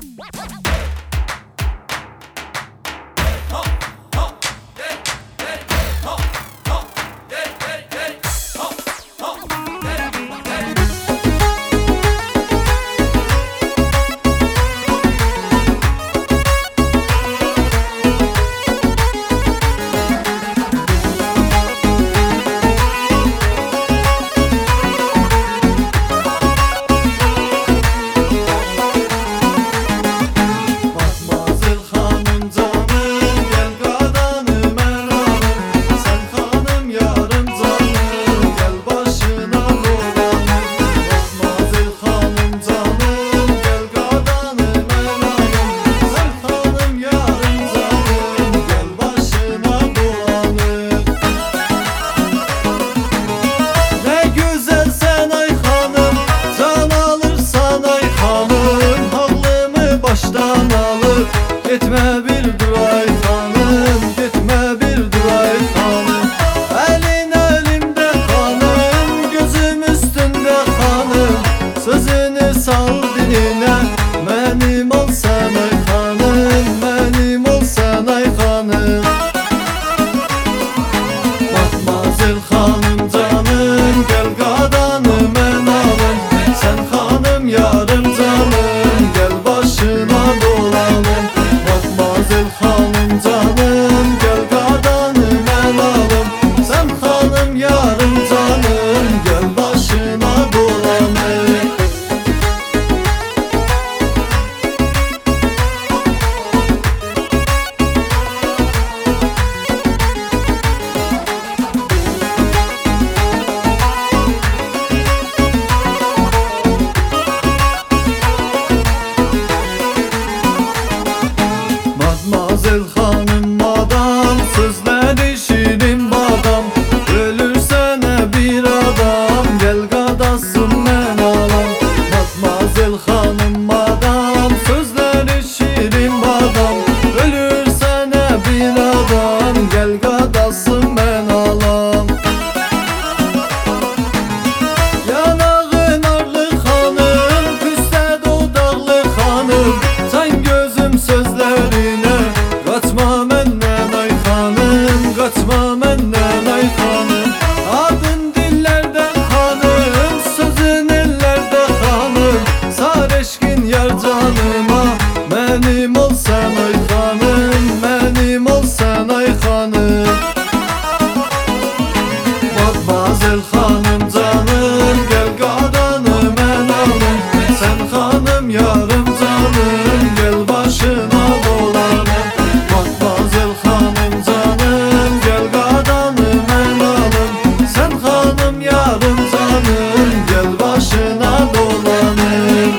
Gitme bir duray hanım, gitme bir duray hanım. Elin elimde hanım, gözüm üstünde hanım. Sözünü sal diline, benim ol sen ay hanım, benim ol sen ay hanım. Matmazel hanım canım, gel qadanım en alım. Sen hanım yarım canım, gel başına dolanım. Matmazel hanım canım, gel qadanım en alım. Sen hanım yarım canım, gel başına dolanım. Matmazel hanım madam, sözleri şirin badam. Ölürsene bir adam, gel qadasın men alam. Matmazel hanım madam, sözleri şirin badam. Ölürsene bir adam, gel qadasın men alam. Yanağın arlı hanım, püste dodaqlı hanım. Sen gözüm sözlerine kaçma menden ay hanım, kaçma menden ay hanım. Adın dillerde hanım, sözün ellerde hanım. Sar eşkin yar canıma, benim ol sen ay hanım, benim ol sen ay hanım. Matmazel hanım canım, gel qadanım en alım. Sen hanım yarım canım, gel başına dolanım. Matmazel hanım canım, gel qadanım en alım. Sen hanım yarım canım, gel başına dolanım.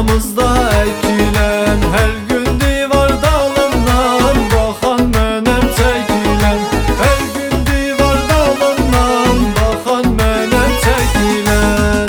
Damızda ekilen her gün divar dalından bakan menem çekilen. Her gün divar dalından bakan menem çekilen.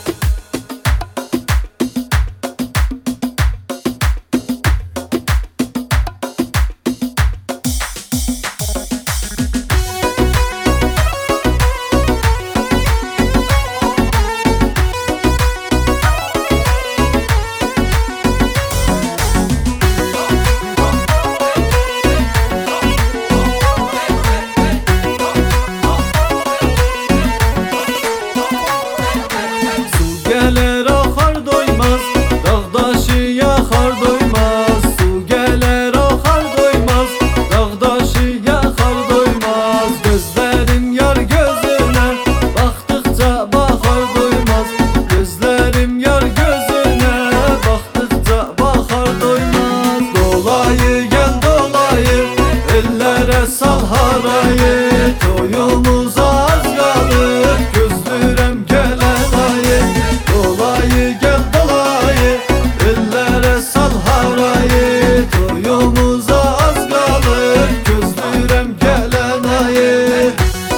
Gelir akar doymaz, dağdaşı yakar doymaz. Su gelir akar doymaz, dağdaşı yakar doymaz. Gözlerim yar gözüne, baktıkça bakar doymaz. Gözlerim yar gözüne, baktıkça bakar doymaz. Dolayı gel dolayı, ellere sal harayı. Toyumuza az kalır, gözlürem gelen ayı. Dolayı gel dolayı, ellere sal harayı. Toyumuza az kalır, gözlürem gelen ayı.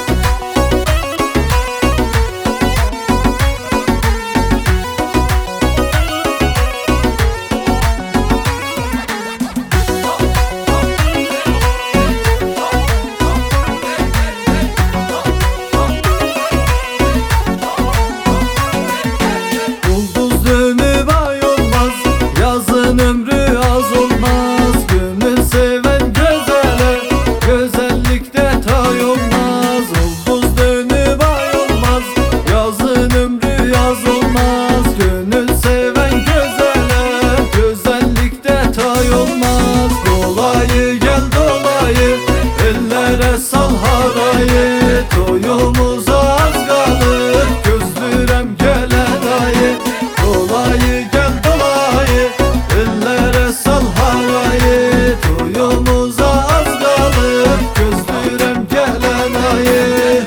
Ulduz dönüp ay olmaz, yazın ömrü az olmaz. Gönül seven güzele, güzellikte tay olmaz. Ulduz dönüp ay olmaz, yazın ömrü yaz olmaz. Gönül seven güzele, güzellikte tay olmaz. Dolayı gel dolayı, ellere sal harayı. Toyumuza az kalır, gözlürem gelen ayı. Dolayı gel dolayı, ellere sal harayı. Toyumuza az kalır, gözlürem gelen ayı.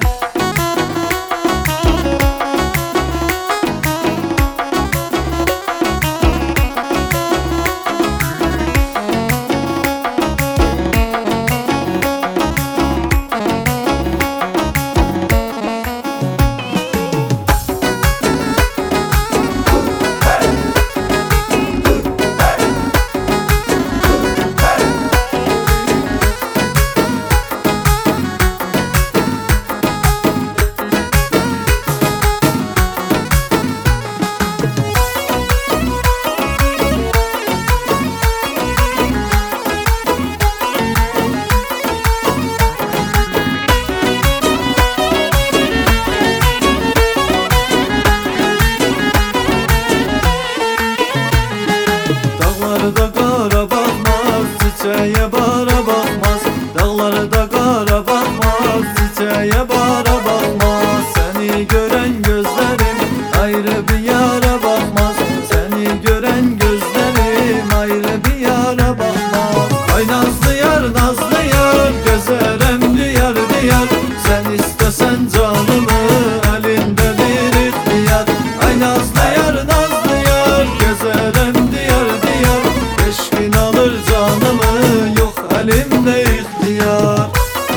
Dağlarda kara bakmaz, çiçeğe bara bakmaz. Dağlarda kara bakmaz, çiçeğe bara bakmaz. Seni gören gözlerim ayrı bir yara bakmaz. Seni gören gözlerim ayrı bir yara bakmaz. Ay nazlı yar, gözerem diyar diyar. Sen istesen canımı, elinde bir ihtiyar. Ay nazlı yar, gözerem diyar diyar. Eşkin alır canımı, yok elimde ihtiyar.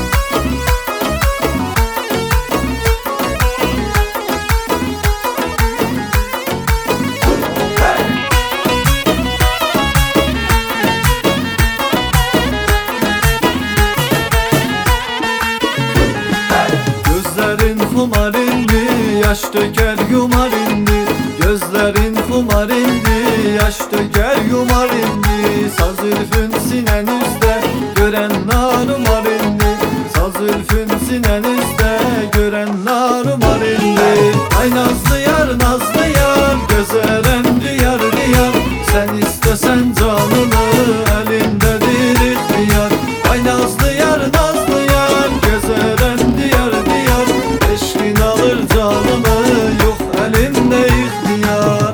Gözlerin kumar indi, yaş döker yumar indi. Gözlerin kumar indi, yaş döker yumar indi. Saz zülfün sinenizde, gören narumar indi. Saz zülfün sinenizde, gören narumar indi. Ay nazlı yar, gözerem diyar diyar. Sen istesen canımı, elindedir ihtiyar. Ay nazlı yar, gözerem diyar diyar. Eşkin alır canımı, yok elimde ihtiyar.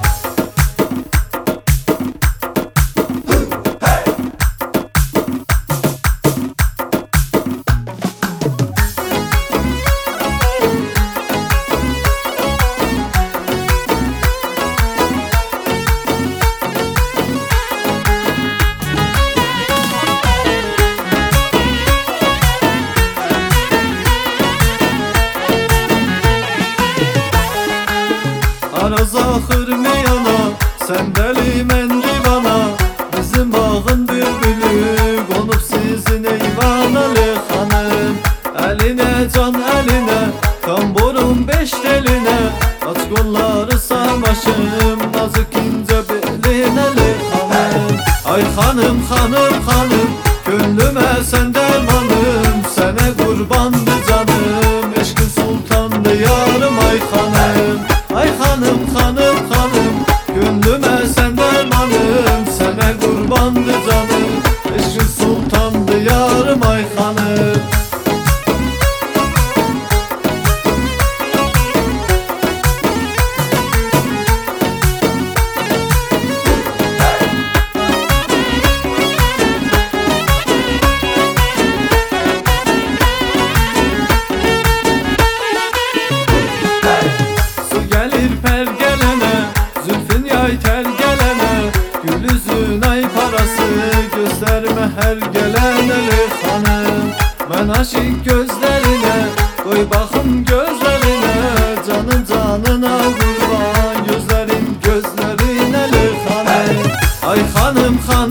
Ay hanım hanım hanım, gönlüme sen dermanım, sana kurbandı canım, eşkin sultandı yarım ay hanım. Ay hanım hanım hanım, gönlüme sen dermanım, sana kurbandı canım, eşkin sultandı yarım ay hanım. Ay tel gelene, gül yüzün ay parası, gösterme her gelene hanım. Ben aşık gözlerine, koy bakım gözlerine, canın canına kurban, gözlerin gözlerine hanım. Ay hanım hanım